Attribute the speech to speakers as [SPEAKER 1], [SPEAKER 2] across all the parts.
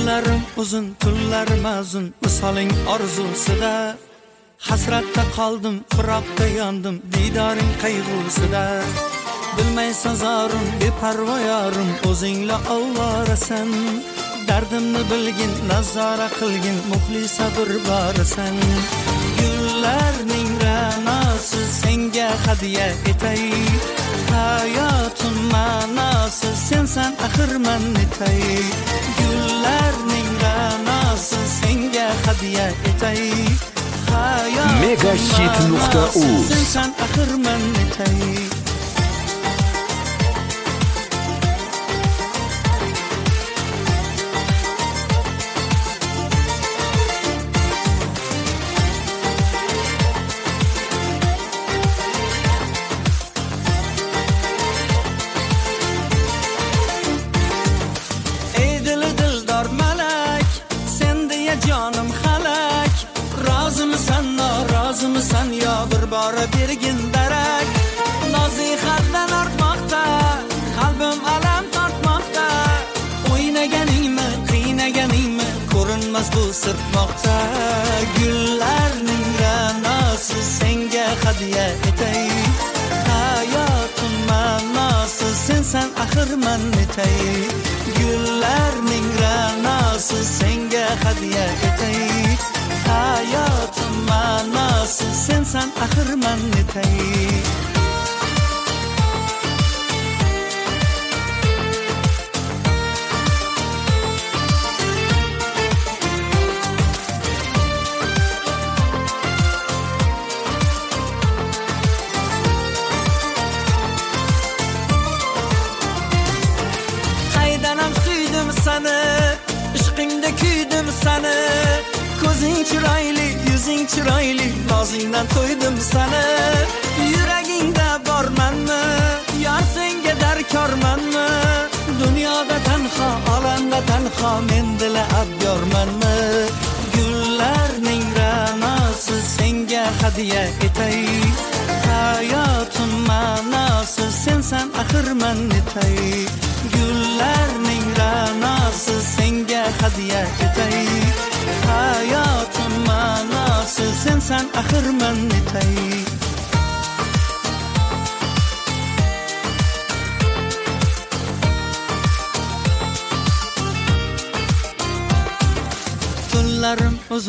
[SPEAKER 1] Kunlarim uzun, tunlarim azun, misoling orzusida. Hasratda qoldim, firoqda yondim, didoring qayg'usida. Bilmaysan zorim, beparvo yorim, o'zingla ovorasan. Dardimni bilgin, nazora qilgin, muxlisa bir borasan. Gullarning ra'nosi senga hadiya etay. Hayotim ma'nosi sensan axir man etay. Gullarning ra'nosi senga hadiya etay.
[SPEAKER 2] Megahit.uz
[SPEAKER 1] sensan axir man etay. Canım halak, razımsan, narazımsan ya bir bara bergin darak. Nasihatdan artmoqda, qalbim alam tortmoqda. O'ynaganingmi, qiynaganingmi, ko'rinmas bu sirtmoqda. Gullarning ra'nosi senga hadiya etay. Hayotim ma'nosi sensan axir man etay. Gullarning ra'nosi senga hadiya etay. Hayotim ma'nosi sensan axir man etay. Qaydanam suydim seni, ishqingda kuydim seni. Ko'zing chiroyli, yuzing chiroyli, nozingdan to'ydim seni. Yuragingda bormanmi, yar senga darkormanmi? Dunyoda tanho, olamda tanho, men dila abyormanmi? Gullarning ra'nosi senga hadiya etay. Hayotim ma'nosi sensan axir man etay. Gullarning ra'nosi senga hadiya etay. Hayotim ma'nosi sensan axir man etay.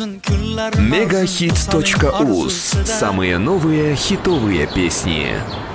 [SPEAKER 2] Megahit.uz. Самые новые хитовые песни.